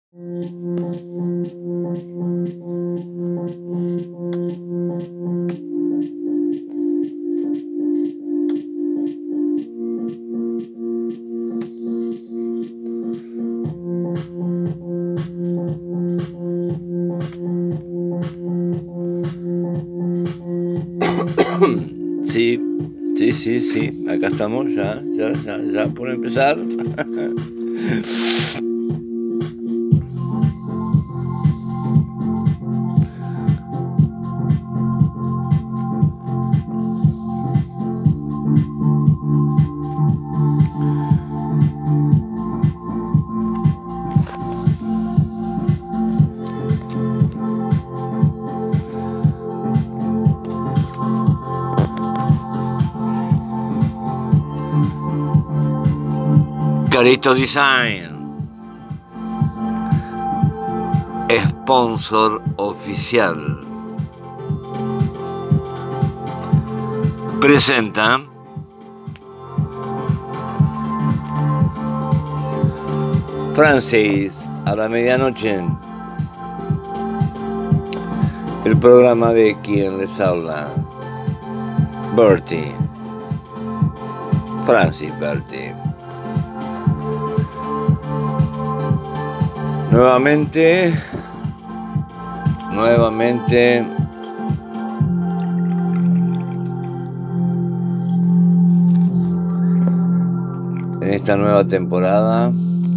Sí, sí, acá estamos, ya por empezar. Carito Design, sponsor oficial, presenta Francis a la medianoche, el programa de quien les habla, Bertie, Francis Bertie. Nuevamente, en esta nueva temporada,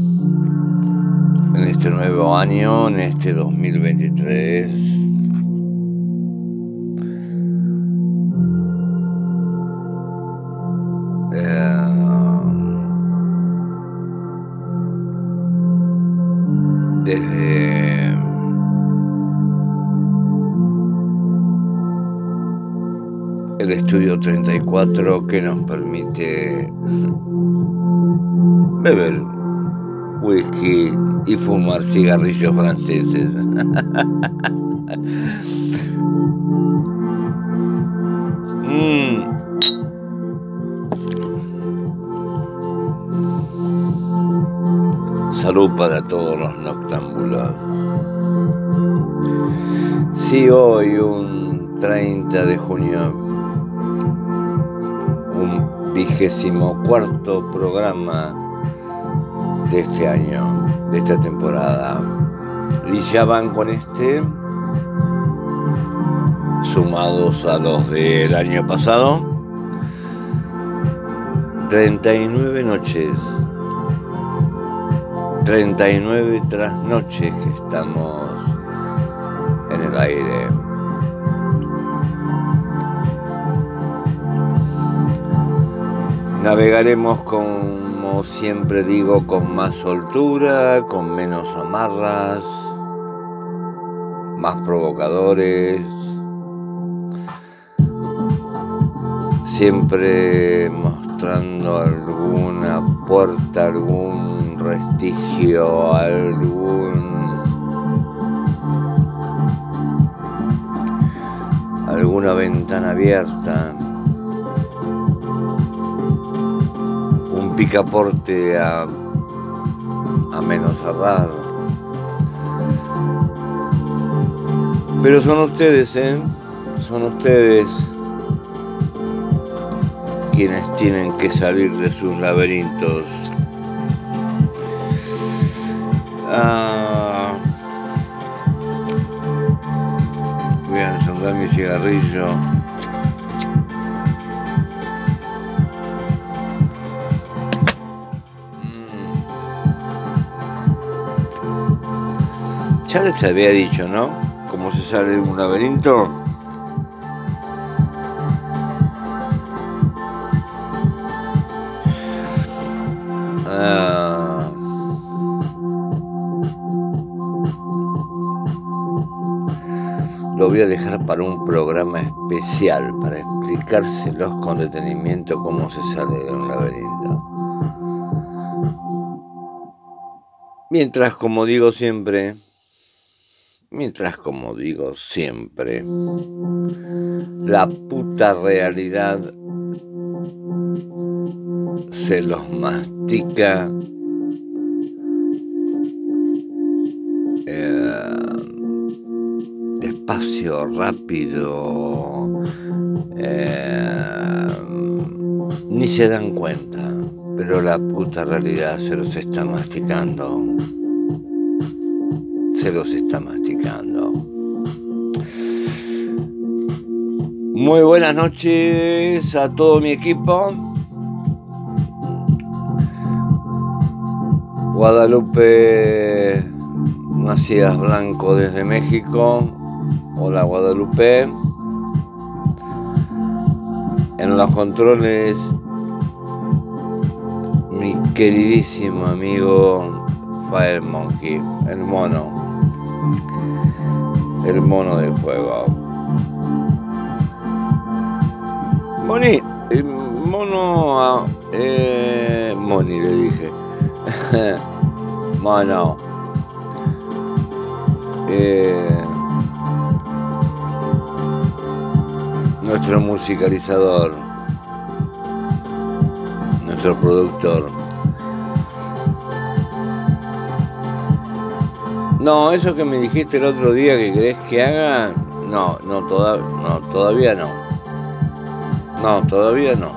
en este nuevo año, en este 2023, desde el estudio 34 que nos permite beber whisky y fumar cigarrillos franceses. Salud para todos los noctámbulos. Sí, hoy un 30 de junio, un 24º programa de este año, de esta temporada. Y ya van con sumados a los del año pasado, 39 noches. 39 trasnoches que estamos en el aire. Navegaremos, como siempre digo, con más soltura, con menos amarras, más provocadores, siempre mostrando alguna puerta, algún restigio, alguna ventana abierta, un picaporte a menos cerrar. Pero son ustedes, son ustedes quienes tienen que salir de sus laberintos. Voy a encender mi cigarrillo. Ya les había dicho, ¿no? Cómo se sale de un laberinto. Lo voy a dejar para un programa especial, para explicárselos con detenimiento cómo se sale de un laberinto. Mientras, como digo siempre, la puta realidad se los mastica despacio, rápido, ni se dan cuenta, pero la puta realidad se los está masticando. Muy buenas noches a todo mi equipo. Guadalupe Macías Blanco desde México. Hola Guadalupe. En los controles, mi queridísimo amigo Fire Monkey, el mono de fuego. Moni le dije. Mono. Nuestro musicalizador, nuestro productor. No, eso que me dijiste el otro día que querés que haga, todavía no. No, todavía no.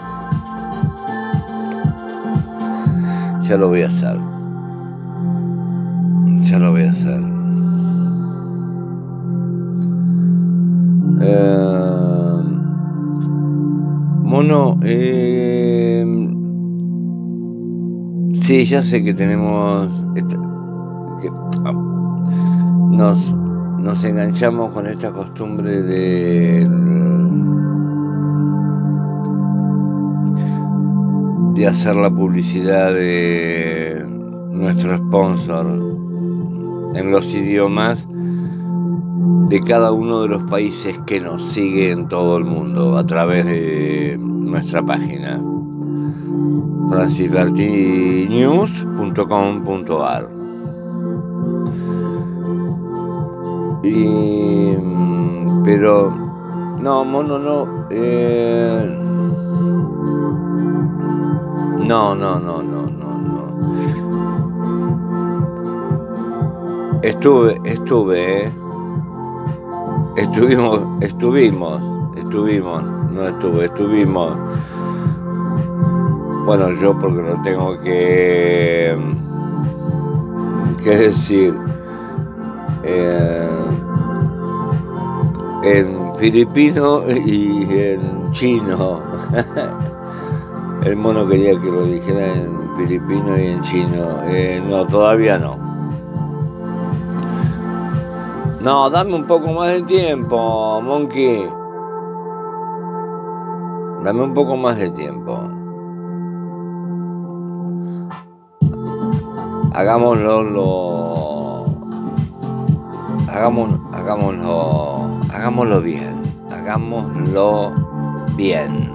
Ya lo voy a hacer. Mono, sí, ya sé que tenemos nos enganchamos con esta costumbre de hacer la publicidad de nuestro sponsor en los idiomas de cada uno de los países que nos sigue en todo el mundo a través de nuestra página francisbertinews.com.ar. Pero no, mono, no. No. Estuvimos. Bueno, yo porque lo tengo que decir. En filipino y en chino. El mono quería que lo dijera en filipino y en chino. No, todavía no. No, dame un poco más de tiempo, Monkey. Dame un poco más de tiempo. Hagámoslo bien.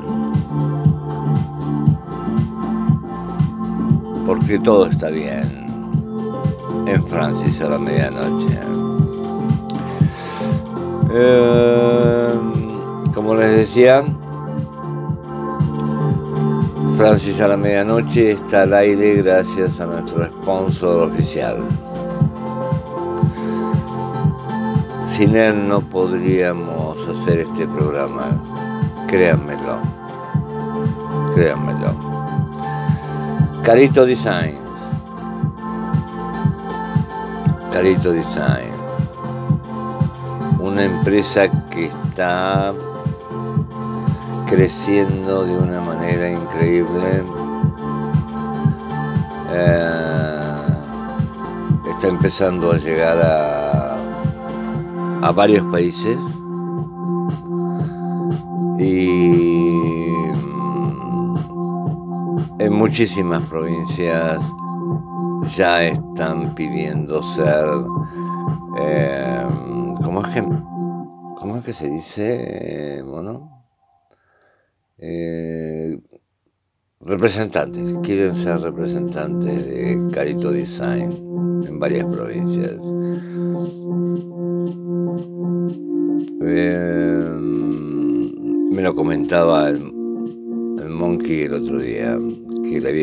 Porque todo está bien en Francis a la medianoche. Como les decía, Francis a la medianoche está al aire gracias a nuestro sponsor oficial. Sin él no podríamos hacer este programa, créanmelo. Carito Design, una empresa que está creciendo de una manera increíble. Está empezando a llegar a varios países y en muchísimas provincias ya están pidiendo ser ¿cómo es que se dice, mono? Representantes, quieren ser representantes de Carito Design en varias provincias. Me lo comentaba el Monkey el otro día, que le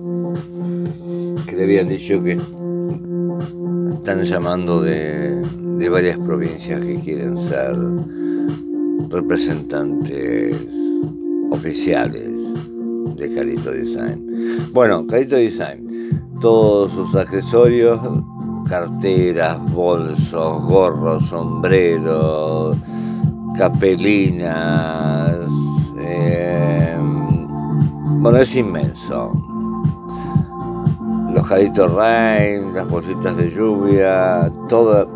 habían dicho que están llamando de de varias provincias que quieren ser representantes oficiales de Carito Design. Bueno, Carito Design, todos sus accesorios, carteras, bolsos, gorros, sombreros, capelinas, bueno, es inmenso. Los Carito Rain, las bolsitas de lluvia, toda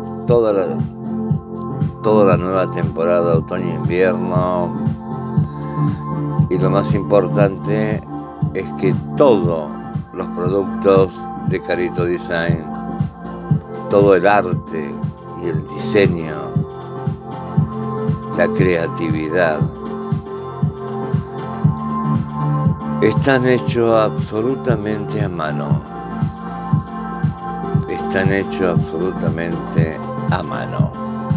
la nueva temporada otoño-invierno. Y lo más importante es que todos los productos de Carito Design, todo el arte y el diseño, la creatividad, están hechos absolutamente a mano. Están hechos absolutamente a mano.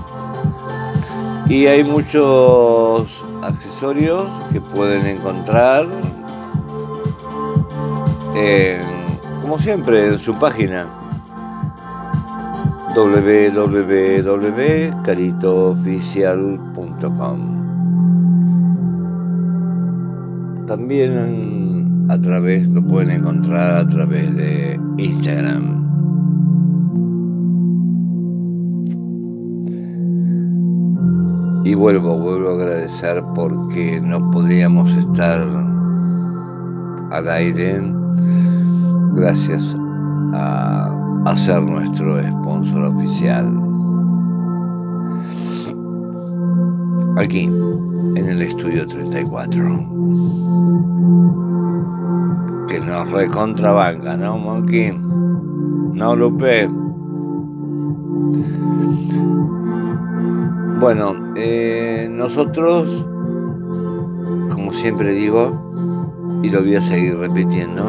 Y hay muchos accesorios que pueden encontrar, como siempre, en su página www.caritooficial.com. También lo pueden encontrar a través de Instagram. Y vuelvo a agradecer porque no podríamos estar al aire gracias a ser nuestro sponsor oficial. Aquí, en el estudio 34. Que nos recontrabanca, ¿no, Monkey? ¿No, Lupe? Bueno, nosotros, como siempre digo, y lo voy a seguir repitiendo,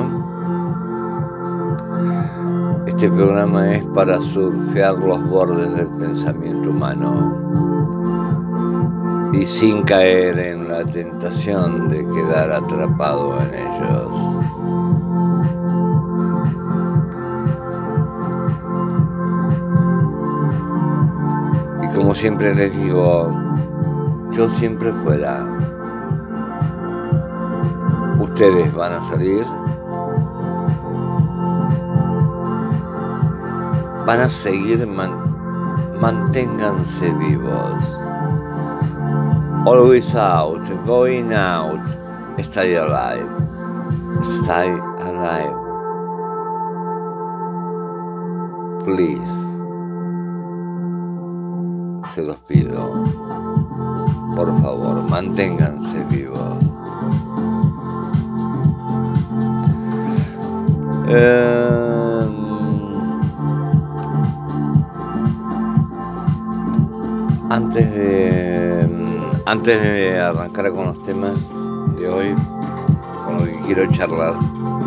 este programa es para surfear los bordes del pensamiento humano y sin caer en la tentación de quedar atrapado en ellos. Como siempre les digo, yo siempre fuera. Ustedes van a salir, van a seguir, manténganse vivos. Always out, going out, stay alive, stay alive. Please. Se los pido, por favor, manténganse vivos. Antes de arrancar con los temas de hoy, con lo que quiero charlar,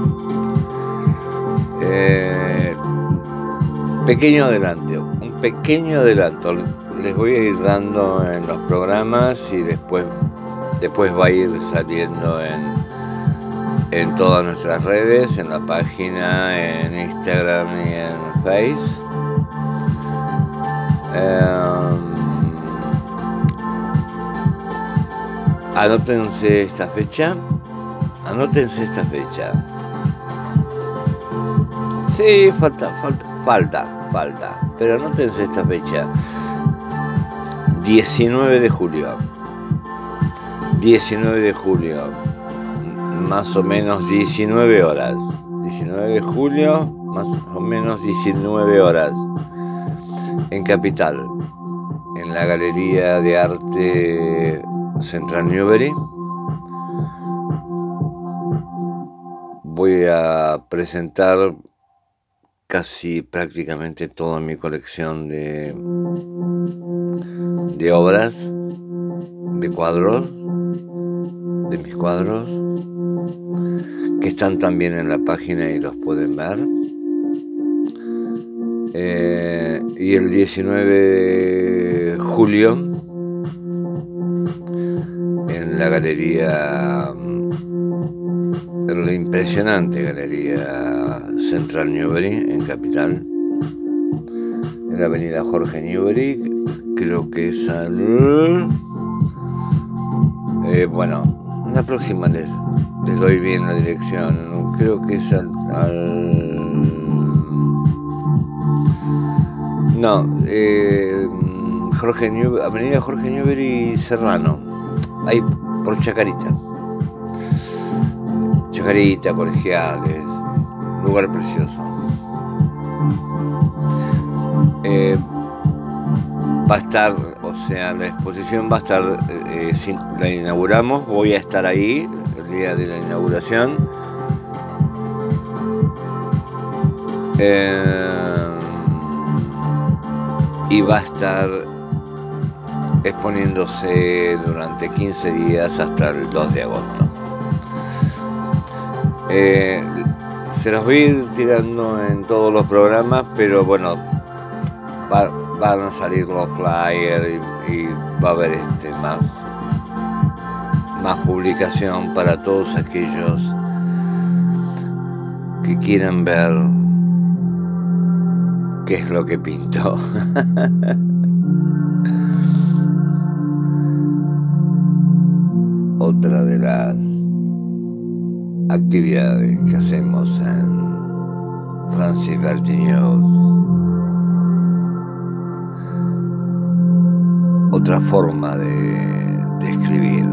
un pequeño adelanto. Les voy a ir dando en los programas y después va a ir saliendo en todas nuestras redes, en la página, en Instagram y en Face. Anótense esta fecha. Sí, falta, pero anótense esta fecha. 19 de julio, más o menos 19 horas. 19 de julio, más o menos 19 horas, en Capital, en la Galería de Arte Central Newbery. Voy a presentar casi prácticamente toda mi colección de obras, de cuadros, de mis cuadros, que están también en la página y los pueden ver. Y el 19 de julio, en la galería, en la impresionante Galería Central Newbery, en Capital, en la avenida Jorge Newbery, creo que es al... bueno, en la próxima les doy bien la dirección, creo que es no, avenida Jorge Newbery Serrano, ahí por Chacarita, Colegiales, lugar precioso. Va a estar, o sea, la exposición va a estar, la inauguramos, voy a estar ahí el día de la inauguración. Y va a estar exponiéndose durante 15 días hasta el 2 de agosto. Se los voy a ir tirando en todos los programas, pero bueno, van a salir los flyers y va a haber más publicación para todos aquellos que quieran ver qué es lo que pinto. Otra de las actividades que hacemos en Francis Bertigneau, otra forma de escribir,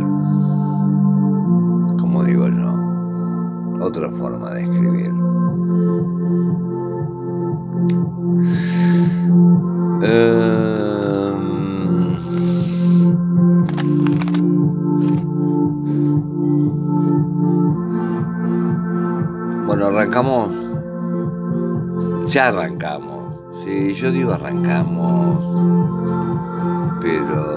como digo yo, otra forma de escribir. Bueno, ya arrancamos. Sí, yo digo arrancamos, pero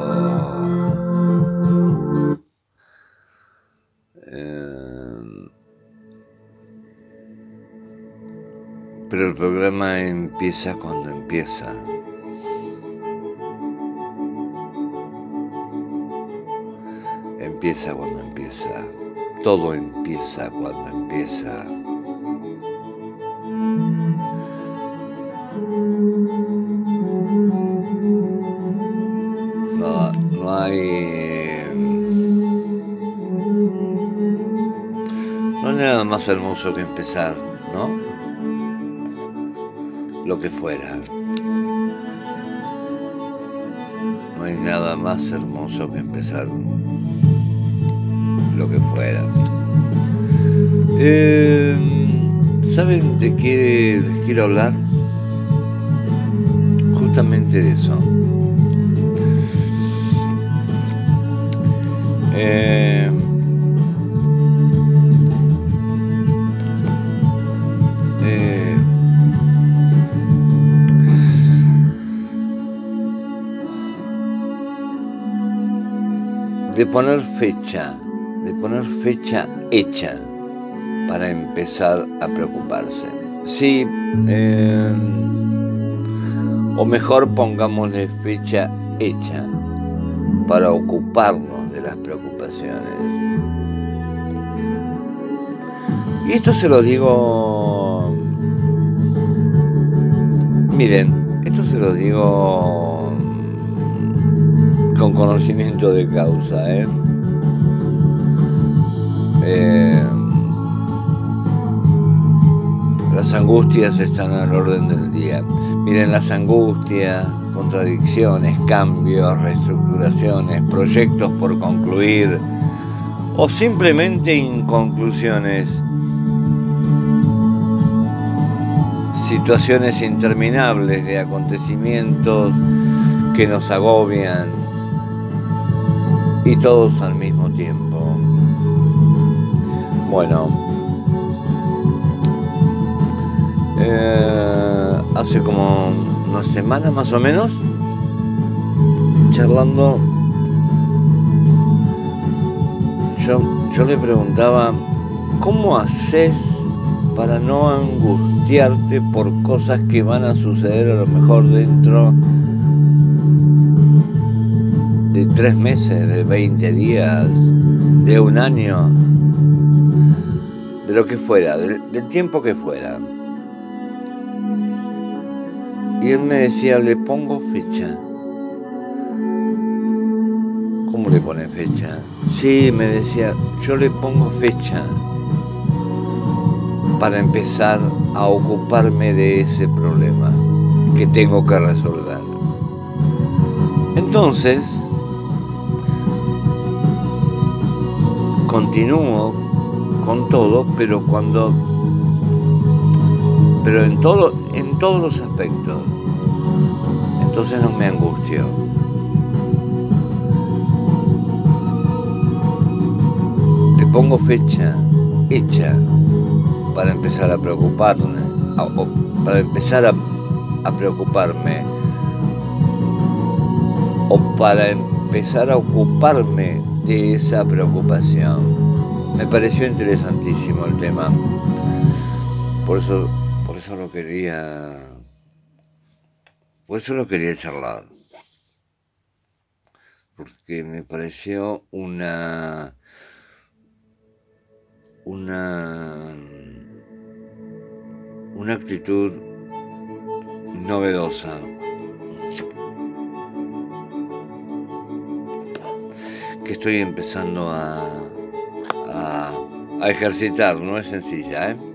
el programa empieza cuando empieza. Empieza cuando empieza. Todo empieza cuando empieza. No hay nada más hermoso que empezar, ¿no? Lo que fuera. No hay nada más hermoso que empezar lo que fuera. ¿Saben de qué les quiero hablar? Justamente de eso. De poner fecha hecha para empezar a preocuparse. Sí, o mejor pongámosle fecha hecha para ocuparnos de las preocupaciones. Y esto se lo digo, miren, esto se lo digo con conocimiento de causa, las angustias están al orden del día. Miren, las angustias, contradicciones, cambios, reestructuraciones, proyectos por concluir o simplemente inconclusiones, situaciones interminables de acontecimientos que nos agobian y todos al mismo tiempo. Bueno, hace como una semana más o menos, charlando, yo le preguntaba, ¿cómo haces para no angustiarte por cosas que van a suceder a lo mejor dentro de 3 meses, de 20 días, de un año, de lo que fuera, del tiempo que fuera? Y él me decía, le pongo fecha. ¿Cómo le pone fecha? Sí, me decía, yo le pongo fecha para empezar a ocuparme de ese problema que tengo que resolver. Entonces, continúo con todo, pero en todos los aspectos. Entonces no me angustio. Le pongo fecha hecha para empezar a preocuparme, a preocuparme, o para empezar a ocuparme de esa preocupación. Me pareció interesantísimo el tema, por eso lo quería charlar, porque me pareció una actitud novedosa. Que estoy empezando a ejercitar, no es sencilla, ¿eh?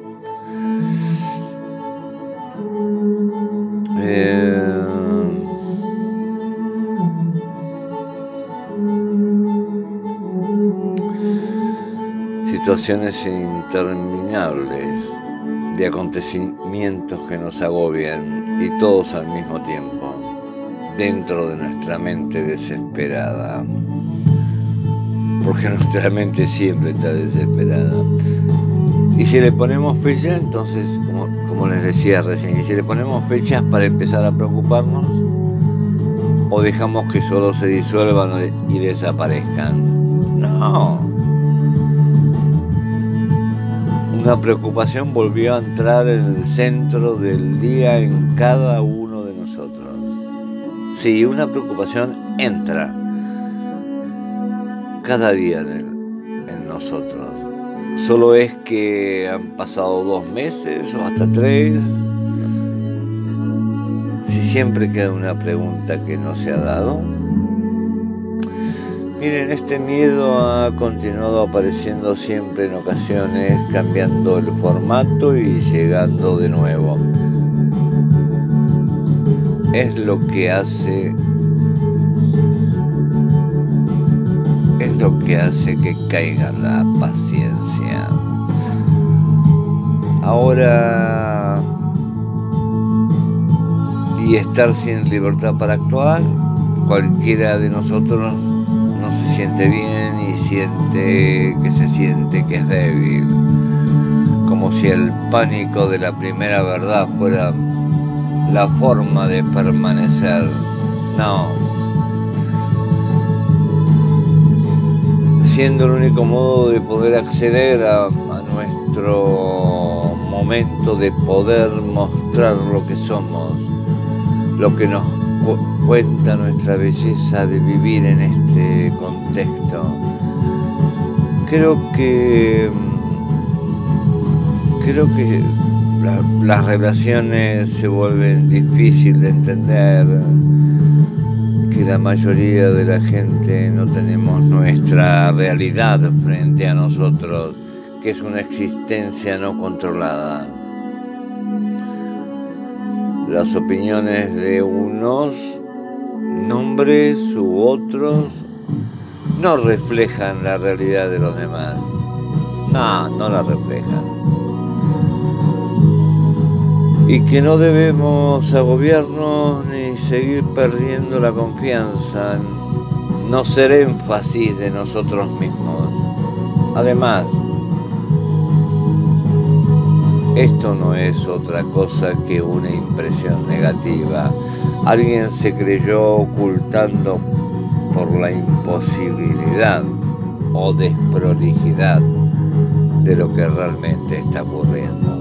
Situaciones interminables de acontecimientos que nos agobian y todos al mismo tiempo, dentro de nuestra mente desesperada, porque nuestra mente siempre está desesperada. Y si le ponemos fecha, entonces, como les decía recién, y si le ponemos fechas para empezar a preocuparnos, o dejamos que solo se disuelvan y desaparezcan. No. Una preocupación volvió a entrar en el centro del día en cada uno de nosotros. Sí, una preocupación entra cada día en nosotros. Solo es que han pasado 2 meses o hasta 3. Si siempre queda una pregunta que no se ha dado. Miren, este miedo ha continuado apareciendo siempre en ocasiones, cambiando el formato y llegando de nuevo. Es lo que hace que caiga la paciencia. Ahora, y estar sin libertad para actuar, cualquiera de nosotros no se siente bien y siente que es débil, como si el pánico de la primera verdad fuera la forma de permanecer. No. Siendo el único modo de poder acceder a nuestro momento de poder mostrar lo que somos, lo que nos cuenta nuestra belleza de vivir en este contexto. Creo que las relaciones se vuelven difíciles de entender, que la mayoría de la gente no tenemos nuestra realidad frente a nosotros, que es una existencia no controlada. Las opiniones de unos nombres u otros no reflejan la realidad de los demás. No la reflejan. Y que no debemos agobiarnos ni seguir perdiendo la confianza, no hacer énfasis de nosotros mismos. Además, esto no es otra cosa que una impresión negativa. Alguien se creyó ocultando por la imposibilidad o desprolijidad de lo que realmente está ocurriendo.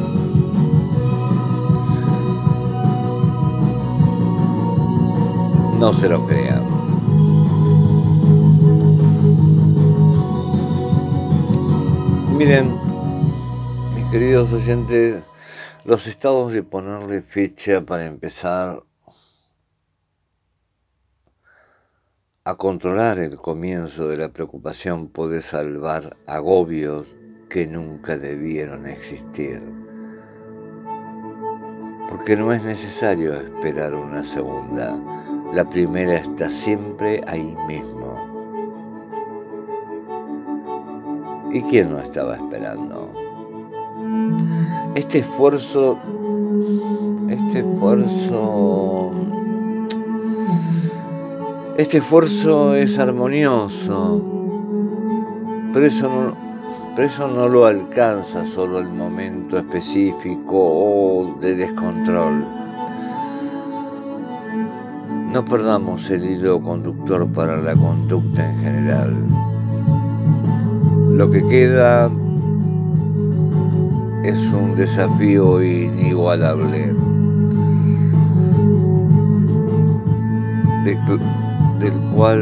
No se lo crean. Miren, mis queridos oyentes, Los estados de ponerle fecha para empezar a controlar el comienzo de la preocupación puede salvar agobios que nunca debieron existir. Porque no es necesario esperar una segunda. La primera está siempre ahí mismo. ¿Y quién no estaba esperando? Este esfuerzo es armonioso, pero eso no lo alcanza solo el momento específico o de descontrol. No perdamos el hilo conductor para la conducta en general. Lo que queda es un desafío inigualable, del cual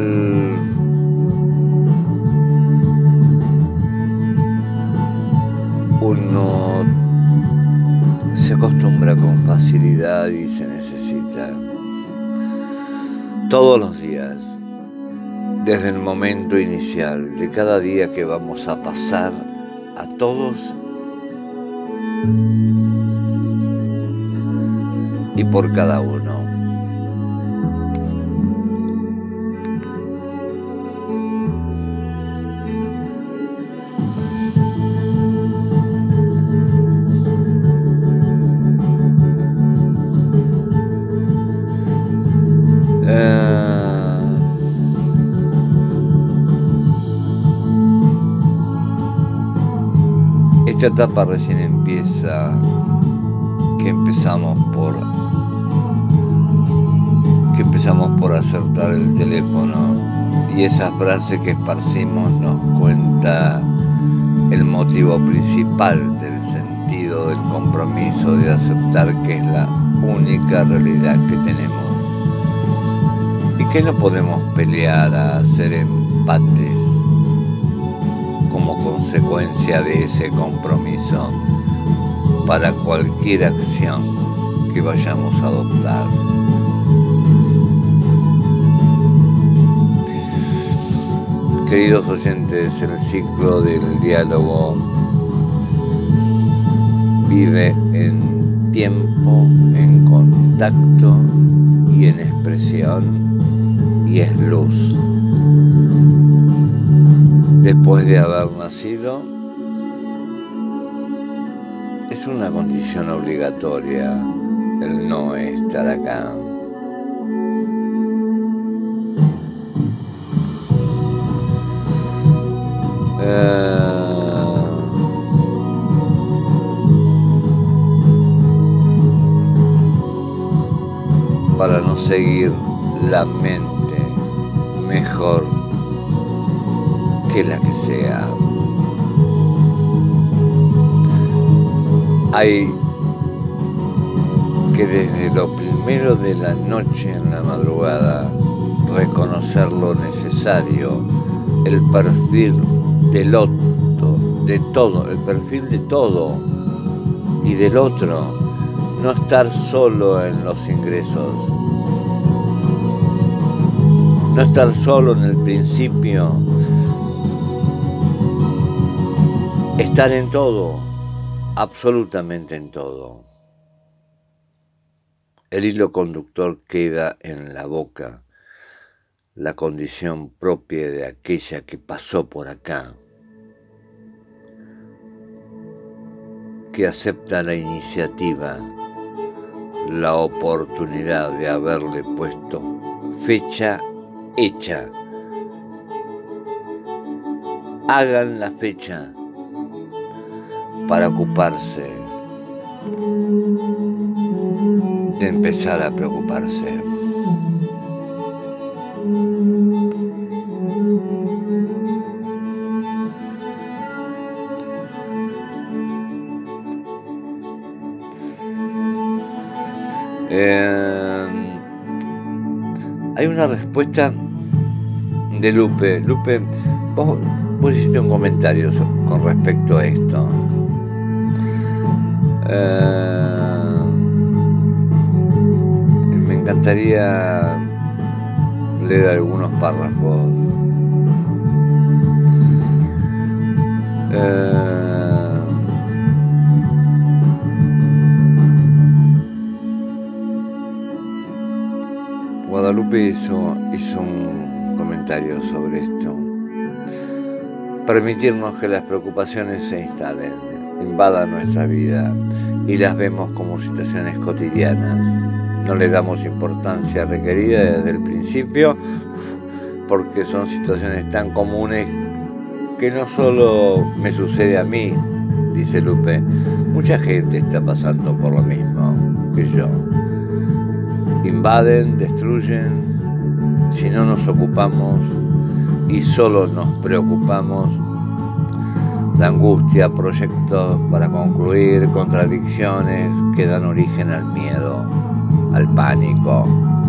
uno se acostumbra con facilidad y se necesita todos los días, desde el momento inicial de cada día que vamos a pasar a todos y por cada uno. Esta etapa recién empieza, que empezamos por acertar el teléfono y esa frase que esparcimos nos cuenta el motivo principal del sentido del compromiso de aceptar que es la única realidad que tenemos y que no podemos pelear a hacer empates como consecuencia de ese compromiso para cualquier acción que vayamos a adoptar. Queridos oyentes, el ciclo del diálogo vive en tiempo, en contacto y en expresión, y es luz. Después de haber nacido, es una condición obligatoria el no estar acá. Para no seguir la mente mejor que la que sea. Hay que desde lo primero de la noche en la madrugada reconocer lo necesario, el perfil del otro, de todo, el perfil de todo y del otro, no estar solo en los ingresos, no estar solo en el principio, estar en todo, absolutamente en todo. El hilo conductor queda en la boca, la condición propia de aquella que pasó por acá, que acepta la iniciativa, la oportunidad de haberle puesto fecha hecha. Hagan la fecha para ocuparse de empezar a preocuparse. Hay una respuesta de Lupe. Lupe, vos hiciste un comentario con respecto a esto. encantaría leer algunos párrafos. Guadalupe hizo un comentario sobre esto. Permitirnos que las preocupaciones se instalen, invadan nuestra vida y las vemos como situaciones cotidianas. No le damos importancia requerida desde el principio porque son situaciones tan comunes que no solo me sucede a mí, dice Lupe, mucha gente está pasando por lo mismo que yo. Invaden, destruyen, si no nos ocupamos y solo nos preocupamos, la angustia, proyectos para concluir, contradicciones que dan origen al miedo, al pánico.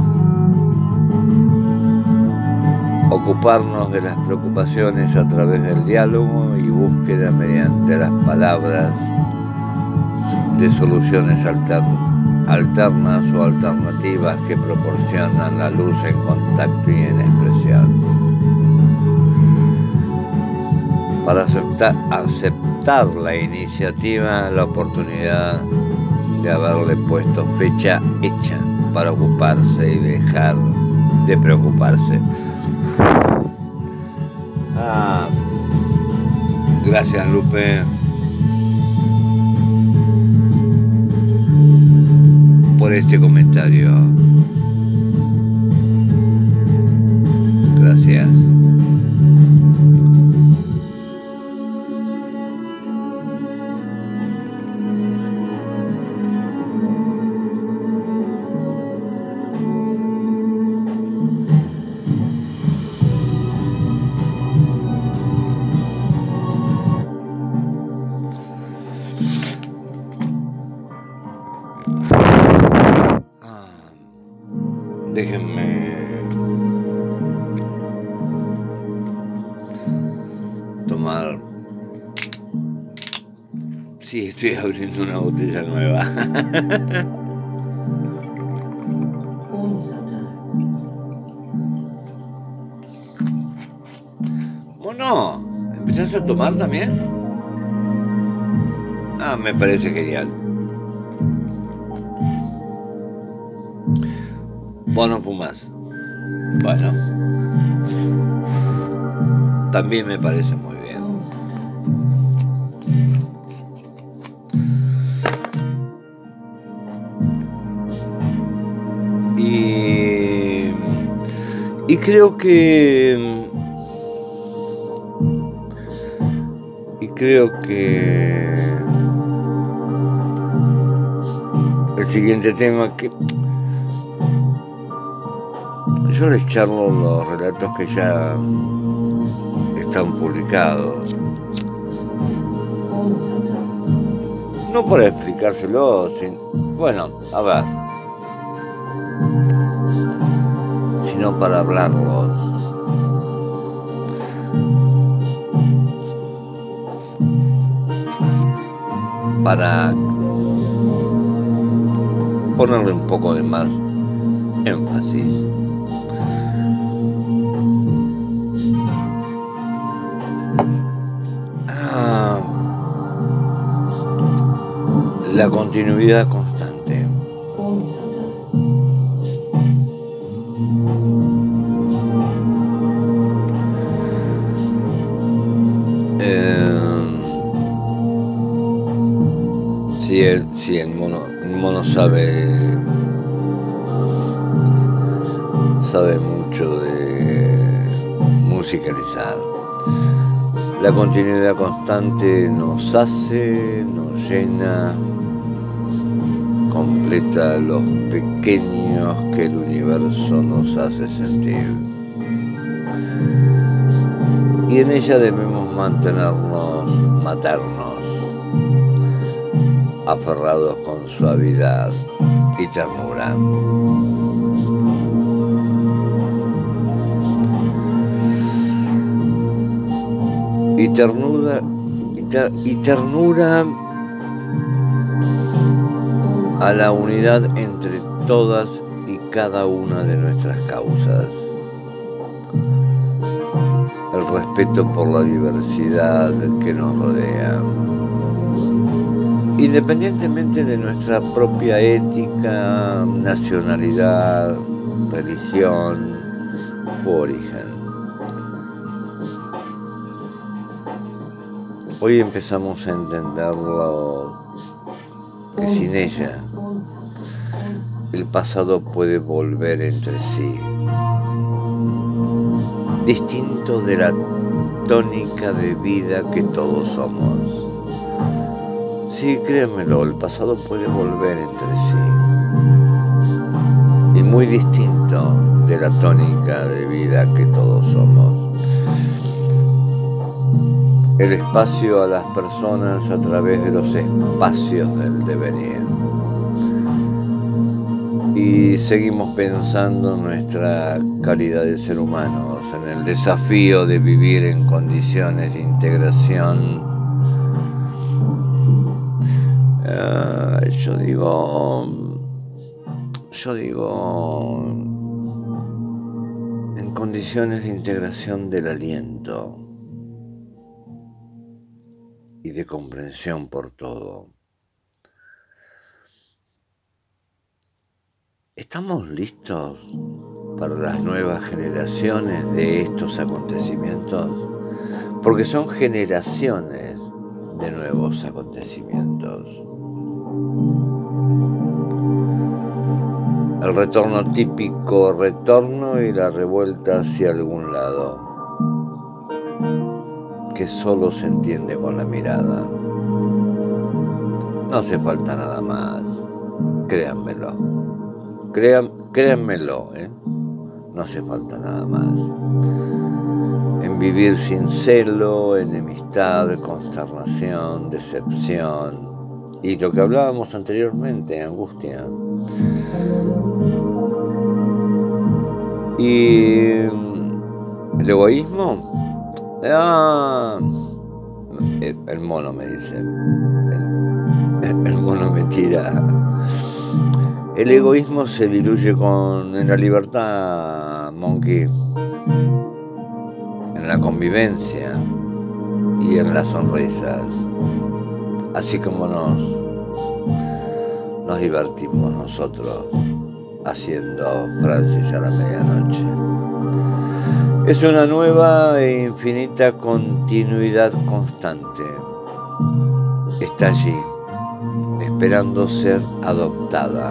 Ocuparnos de las preocupaciones a través del diálogo y búsqueda mediante las palabras de soluciones alternas o alternativas que proporcionan la luz en contacto y en expresión. Para aceptar la iniciativa, la oportunidad de haberle puesto fecha hecha para ocuparse y dejar de preocuparse. Gracias, Lupe, por este comentario. Gracias. Déjenme tomar. Sí, estoy abriendo una botella nueva. Bueno, ¿empezaste a tomar también? Me parece genial. Vos no fumás. Bueno, también me parece muy bien. Y creo que el siguiente tema que yo les charlo los relatos que ya están publicados, no para explicárselos, bueno, a ver, sino para hablarlos. Para ponerle un poco de más énfasis. La continuidad constante. Si el mono sabe mucho de musicalizar. La continuidad constante nos hace, nos llena, completa los pequeños que el universo nos hace sentir. Y en ella debemos mantenernos maternos, aferrados con suavidad y ternura. Y ternura a la unidad entre todas y cada una de nuestras causas. El respeto por la diversidad que nos rodea, independientemente de nuestra propia ética, nacionalidad, religión u origen. Hoy empezamos a entenderlo, que sin ella el pasado puede volver entre sí, distinto de la tónica de vida que todos somos. Sí, créanmelo, el pasado puede volver entre sí, y muy distinto de la tónica de vida que todos somos. El espacio a las personas a través de los espacios del devenir. Y seguimos pensando en nuestra calidad de ser humanos, en el desafío de vivir en condiciones de integración. Yo digo, en condiciones de integración del aliento y de comprensión por todo. ¿Estamos listos para las nuevas generaciones de estos acontecimientos? Porque son generaciones de nuevos acontecimientos. El retorno típico, retorno y la revuelta hacia algún lado, que solo se entiende con la mirada. No hace falta nada más, créanmelo. Créanmelo, no hace falta nada más. En vivir sin celo, enemistad, consternación, decepción y lo que hablábamos anteriormente, angustia. Y el egoísmo, el mono me dice, el mono me tira. El egoísmo se diluye en la libertad, Monkey, en la convivencia y en las sonrisas, así como nos divertimos nosotros haciendo Francis a la medianoche. Es una nueva e infinita continuidad constante. Está allí, esperando ser adoptada.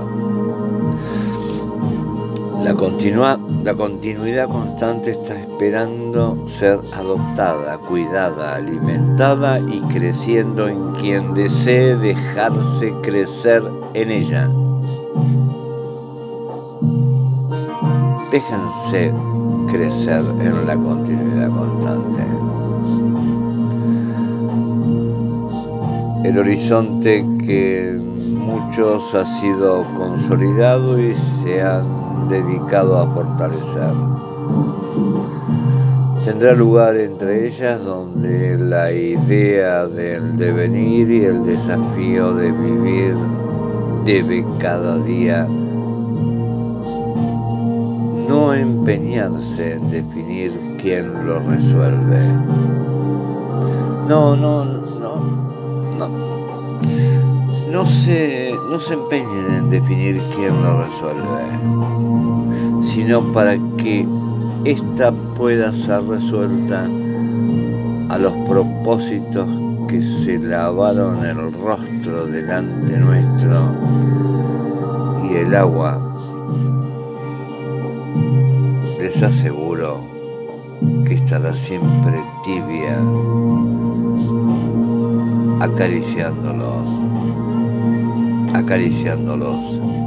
La continuidad constante está esperando ser adoptada, cuidada, alimentada y creciendo en quien desee dejarse crecer en ella. Déjense crecer en la continuidad constante. El horizonte que muchos ha sido consolidado y se han dedicado a fortalecer. Tendrá lugar entre ellas donde la idea del devenir y el desafío de vivir debe cada día no empeñarse en definir quién lo resuelve. No se empeñen en definir quién lo resuelve, sino para que ésta pueda ser resuelta a los propósitos que se lavaron el rostro delante nuestro, y el agua, les aseguro que estará siempre tibia, acariciándolos.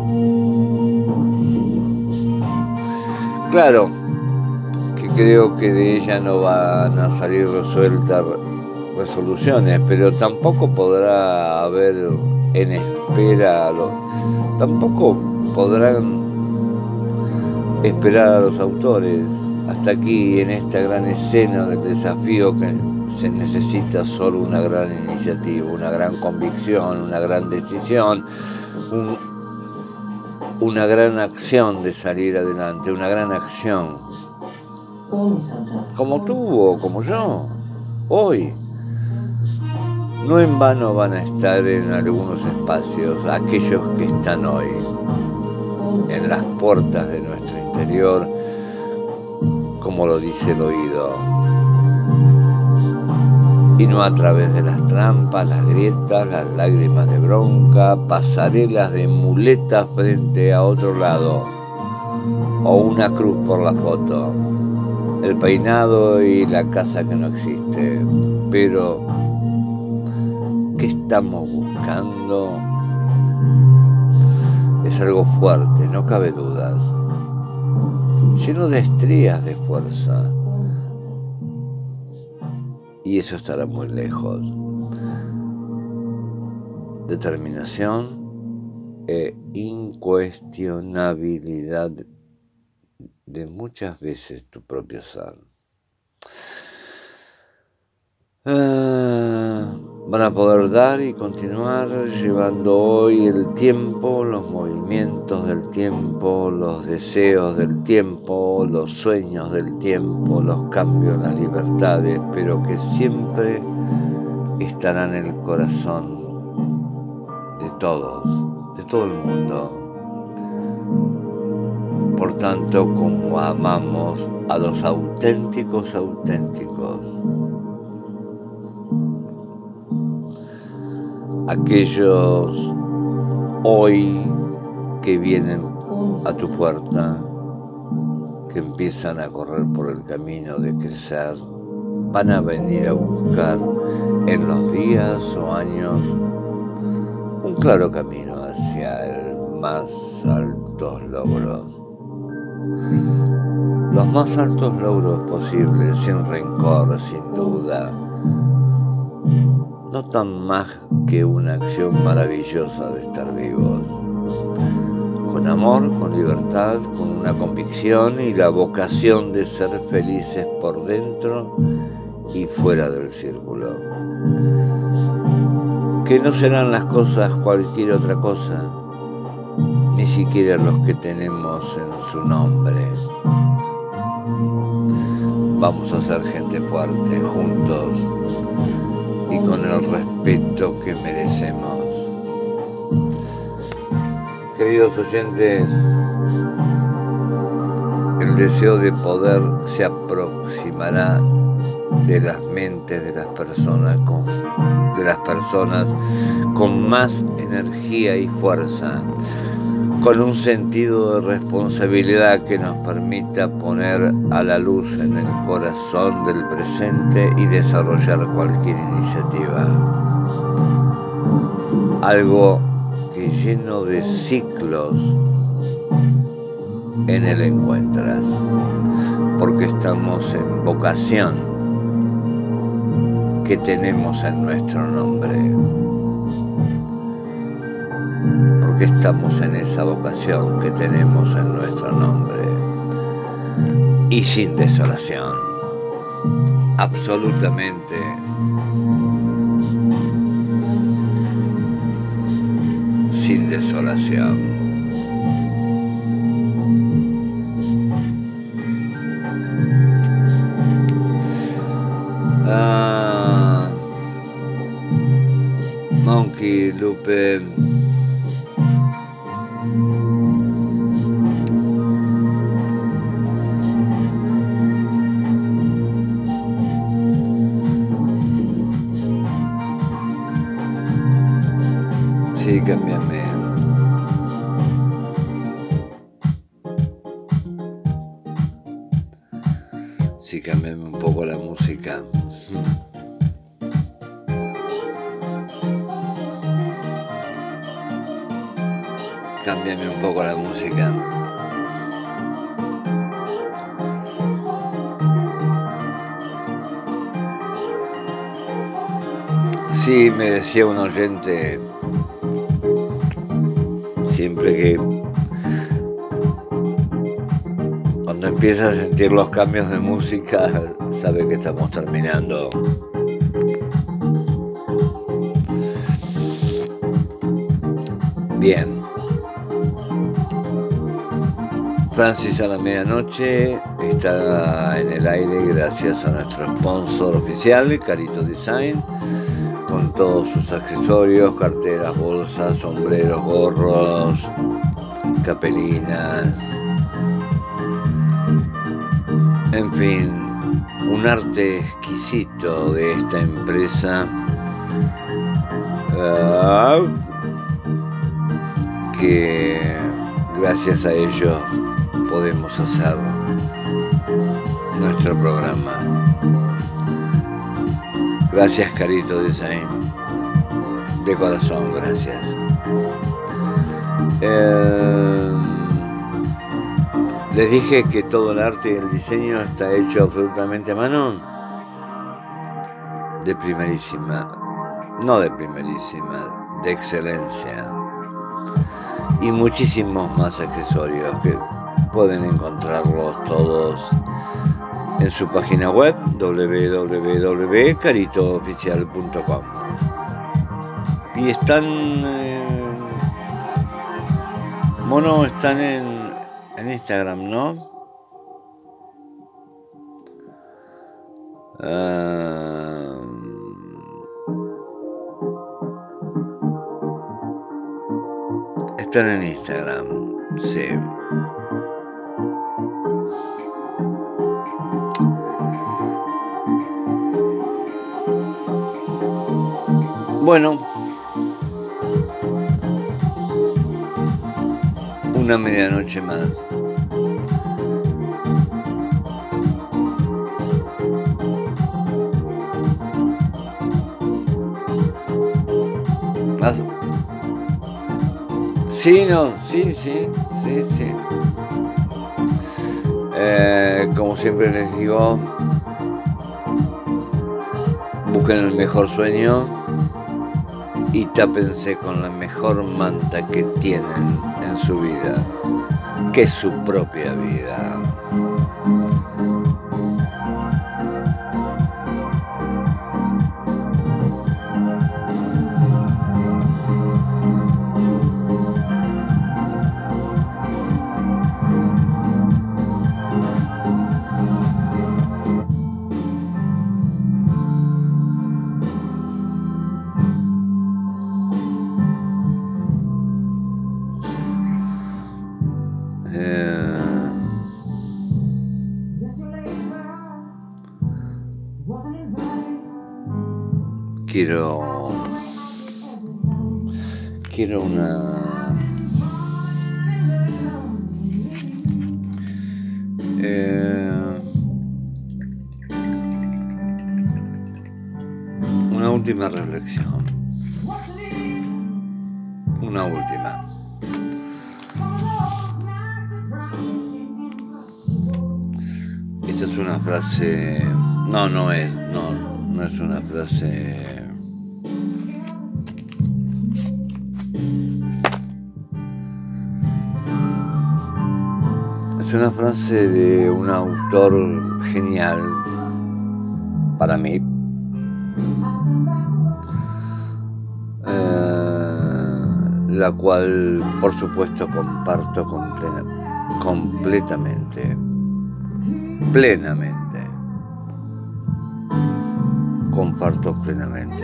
Claro que creo que de ella no van a salir resueltas resoluciones, pero tampoco podrá haber en espera, tampoco podrán esperar a los autores. Hasta aquí, en esta gran escena del desafío, que se necesita solo una gran iniciativa, una gran convicción, una gran decisión, una gran acción de salir adelante, una gran acción. Como tú o como yo, hoy. No en vano van a estar en algunos espacios aquellos que están hoy en las puertas de nuestro interior, como lo dice el oído, y no a través de las trampas, las grietas, las lágrimas de bronca, pasarelas de muletas frente a otro lado, o una cruz por la foto, el peinado y la casa que no existe. Pero ¿qué estamos buscando? Es algo fuerte, no cabe dudas, lleno de estrías de fuerza, y eso estará muy lejos. Determinación e incuestionabilidad de muchas veces tu propio ser. Van a poder dar y continuar llevando hoy el tiempo, los movimientos del tiempo, los deseos del tiempo, los sueños del tiempo, los cambios, las libertades, pero que siempre estarán en el corazón de todos, de todo el mundo. Por tanto, como amamos a los auténticos, aquellos hoy que vienen a tu puerta, que empiezan a correr por el camino de crecer, van a venir a buscar en los días o años un claro camino hacia el más altos logros. Los más altos logros posibles, sin rencor, sin duda. No tan más que una acción maravillosa de estar vivos. Con amor, con libertad, con una convicción y la vocación de ser felices por dentro y fuera del círculo. Que no serán las cosas cualquier otra cosa, ni siquiera los que tenemos en su nombre. Vamos a ser gente fuerte juntos y con el respeto que merecemos. Queridos oyentes, el deseo de poder se aproximará de las mentes de las personas con más energía y fuerza, con un sentido de responsabilidad que nos permita poner a la luz en el corazón del presente y desarrollar cualquier iniciativa. Algo que lleno de ciclos en él encuentras, porque estamos en vocación que tenemos en nuestro nombre. Porque estamos en esa vocación que tenemos en nuestro nombre. Y sin desolación. Absolutamente. Sin desolación. Monkey, Lupe. Sí, cámbiame. Sí, cámbiame un poco la música. Cámbiame un poco la música. Sí, me decía un oyente, siempre que cuando empieza a sentir los cambios de música, sabe que estamos terminando. Bien. Francis a la medianoche está en el aire gracias a nuestro sponsor oficial, Carito Design, con todos sus accesorios, carteras, bolsas, sombreros, gorros, capelinas, en fin, un arte exquisito de esta empresa que gracias a ellos podemos hacer nuestro programa. Gracias, Carito Design, de corazón, gracias. Les dije que todo el arte y el diseño está hecho absolutamente a mano. De primerísima, no de primerísima, de excelencia. Y muchísimos más accesorios que pueden encontrarlos todos en su página web www.caritooficial.com. Y están Mono, están en Instagram, ¿no? Están en Instagram, sí. Bueno, una medianoche más. Sí, no, sí. Como siempre les digo, busquen el mejor sueño y tápense con la mejor manta que tienen en su vida, que es su propia vida. Quiero una última reflexión. Una última. Esta es una frase. No es una frase. Es una frase de un autor genial para mí, la cual por supuesto comparto completamente, plenamente, comparto plenamente.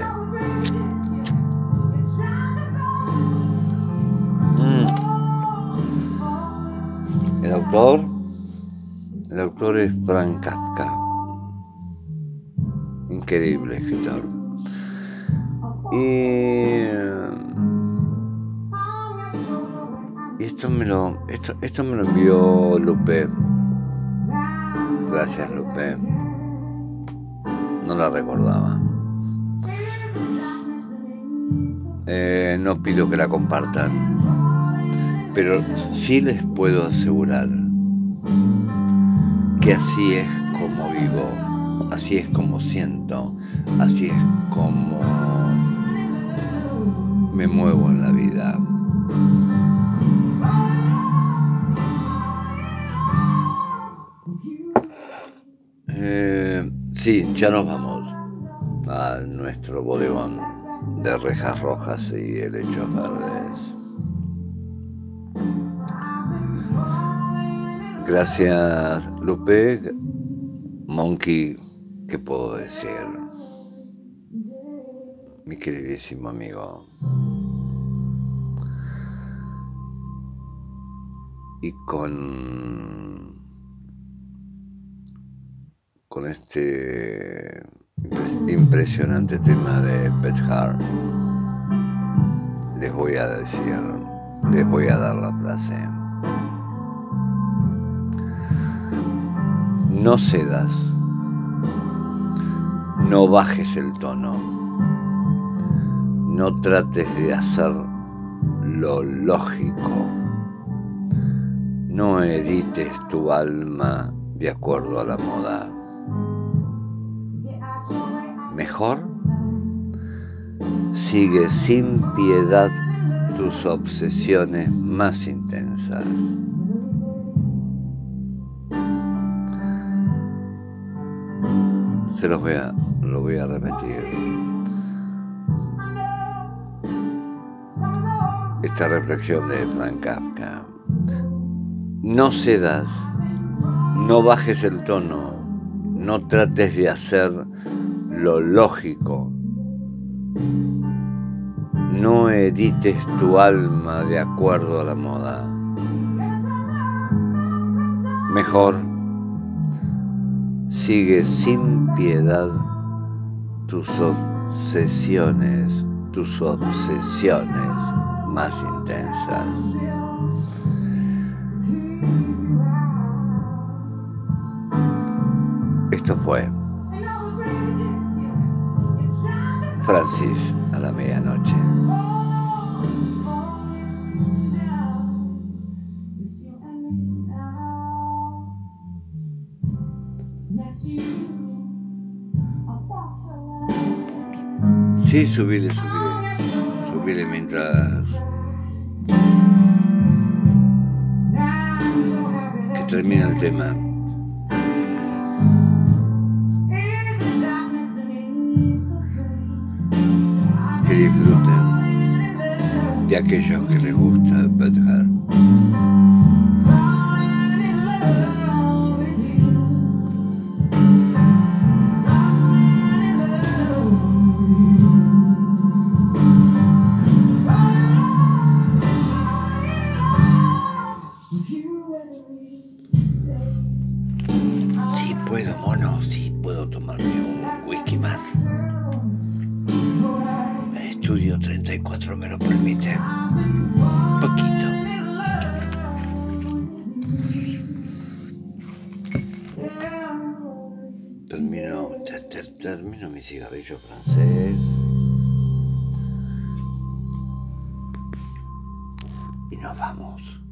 El autor es Franz Kafka, increíble escritor. Y esto me lo envió Lupe. Gracias, Lupe. No la recordaba. No pido que la compartan, pero sí les puedo asegurar que así es como vivo, así es como siento, así es como me muevo en la vida. Sí, ya nos vamos a nuestro bodegón de rejas rojas y helechos verdes. Gracias, Lupe. Monkey, ¿qué puedo decir? Mi queridísimo amigo. Y con este impresionante tema de Pet Heart, les voy a dar la frase. No cedas, no bajes el tono, no trates de hacer lo lógico, no edites tu alma de acuerdo a la moda. Mejor, sigue sin piedad tus obsesiones más intensas. Lo voy a repetir. Esta reflexión de Franz Kafka. No cedas, no bajes el tono, no trates de hacer lo lógico, no edites tu alma de acuerdo a la moda. Mejor, sigue sin piedad tus obsesiones más intensas. Esto fue Francis a la medianoche. Sí, subile mientras que termina el tema. Que disfruten de aquellos que les gusta el Pet Heart. Sí puedo, mono, sí puedo tomarme un whisky más. El estudio 34 me lo permite. Poquito. Termino mi cigarrillo francés. Y nos vamos.